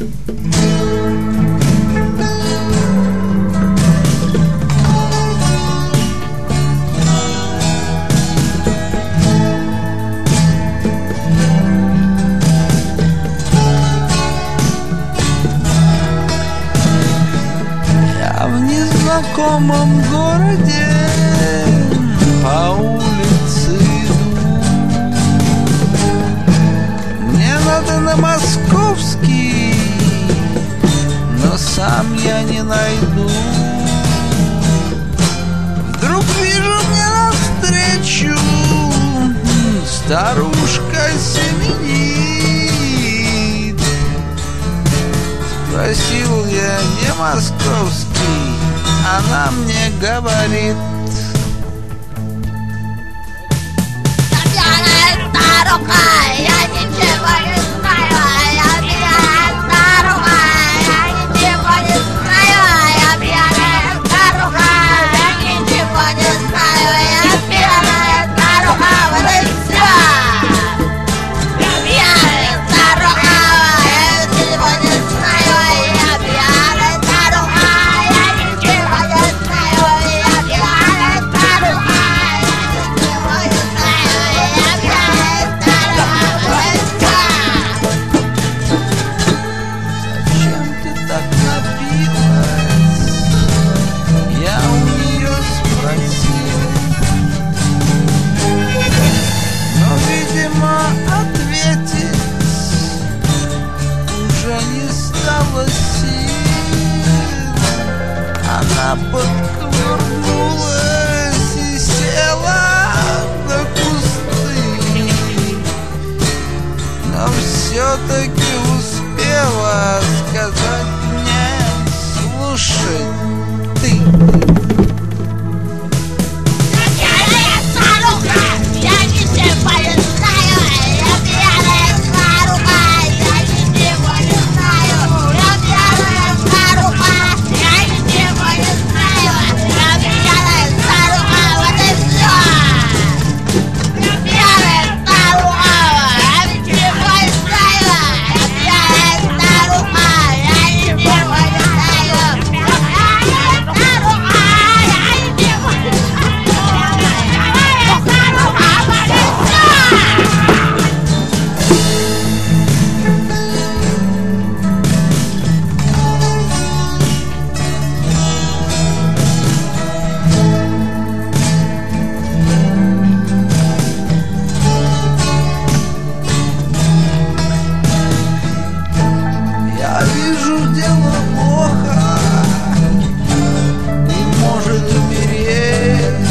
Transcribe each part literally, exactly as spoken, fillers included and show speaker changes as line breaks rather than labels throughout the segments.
В незнакомом городе по улице иду. Мне надо на Московский, но сам я не найду. Вдруг вижу мне навстречу старушка семенит. Спросил я, где Московский, она мне говорит:
пьяная старуха, я ничего не знаю, я пьяная старуха, я ничего не знаю, я пьяная старуха, я ничего не знаю, я пьяная старуха, вот и все. Я пьяная старуха, я ничего не знаю, я пьяная старуха, я ничего не знаю, я пьяная старуха, я ничего не знаю, я пьяная старуха, вот и все.
Зачем ты так напилась? Я у нее спросил, но, видимо, ответить уже не стало сил. Она подкувырнулась и села на кусты, но все-таки успела сказать мне: слушай, ты.
Я пьяная старуха, я ничего не знаю, я пьяная старуха, я ничего не знаю, я пьяная старуха, я ничего не знаю, я пьяная старуха, вот и все. Я пьяная старуха, я ничего не знаю, я пьяная старуха, я ничего не знаю, я пьяная старуха, я ничего не знаю.
Я вижу, дело плохо и может умереть.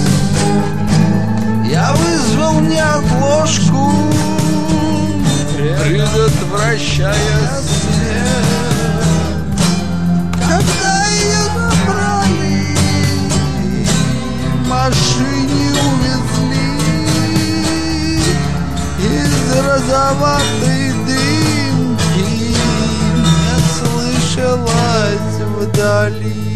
Я вызвал неотложку, предотвращая смерть. Когда ее забрали, в машине увезли, из розоватой дымки мне слышалось вдали